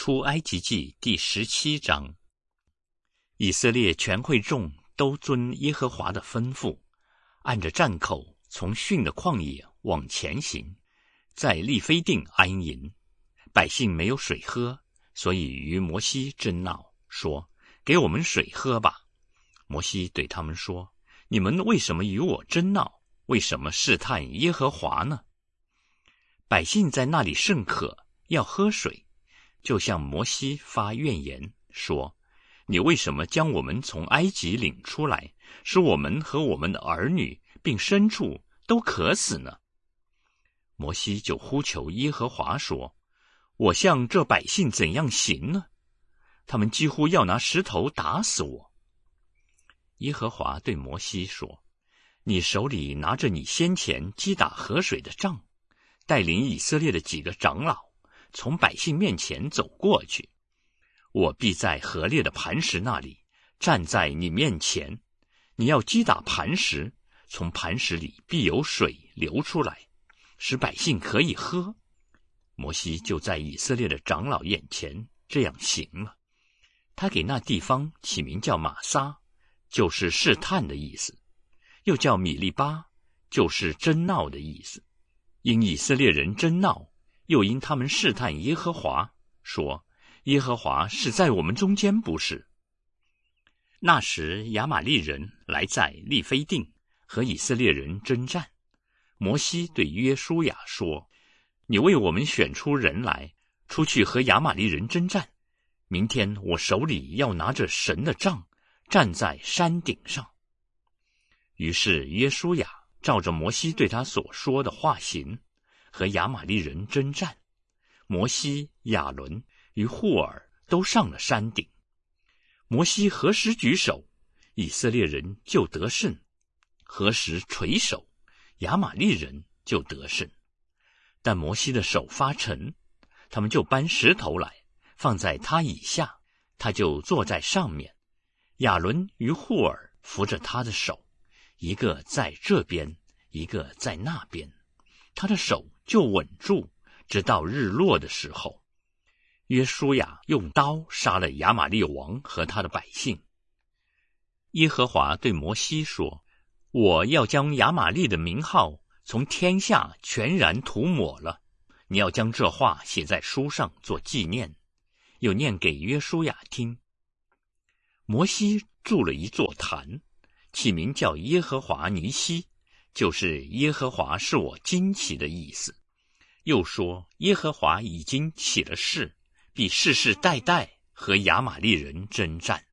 出埃及记第17章。以色列全会众都遵耶和华的吩咐，按着站口从逊的旷野往前行，在利非定安营。百姓没有水喝，所以与摩西争闹，说：给我们水喝吧。摩西对他们说：你们为什么与我争闹？为什么试探耶和华呢？百姓在那里甚渴，要喝水，就向摩西发怨言，说：你为什么将我们从埃及领出来，使我们和我们的儿女并牲畜都渴死呢？摩西就呼求耶和华说：我向这百姓怎样行呢？他们几乎要拿石头打死我。耶和华对摩西说：你手里拿着你先前击打河水的杖，带领以色列的几个长老从百姓面前走过去，我必在河裂的磐石那里站在你面前，你要击打磐石，从磐石里必有水流出来，使百姓可以喝。摩西就在以色列的长老眼前这样行了。他给那地方起名叫玛撒，就是试探的意思，又叫米利巴，就是争闹的意思。因以色列人争闹，又因他们试探耶和华，说：耶和华是在我们中间不是？那时亚玛利人来在利非定和以色列人征战。摩西对约书亚说：你为我们选出人来，出去和亚玛利人征战。明天我手里要拿着神的杖，站在山顶上。于是约书亚照着摩西对他所说的话行，和亚玛利人征战。摩西、亚伦与户尔都上了山顶。摩西何时举手，以色列人就得胜；何时垂手，亚玛利人就得胜。但摩西的手发沉，他们就搬石头来，放在他以下，他就坐在上面。亚伦与户尔扶着他的手，一个在这边，一个在那边，他的手就稳住，直到日落的时候。约书亚用刀杀了亚玛利王和他的百姓。耶和华对摩西说：我要将亚玛利的名号从天下全然涂抹了，你要将这话写在书上做纪念，又念给约书亚听。摩西筑了一座坛，起名叫耶和华尼西，就是耶和华是我惊奇的意思。又说耶和华已经起了誓，必世世代代和亚玛利人征战。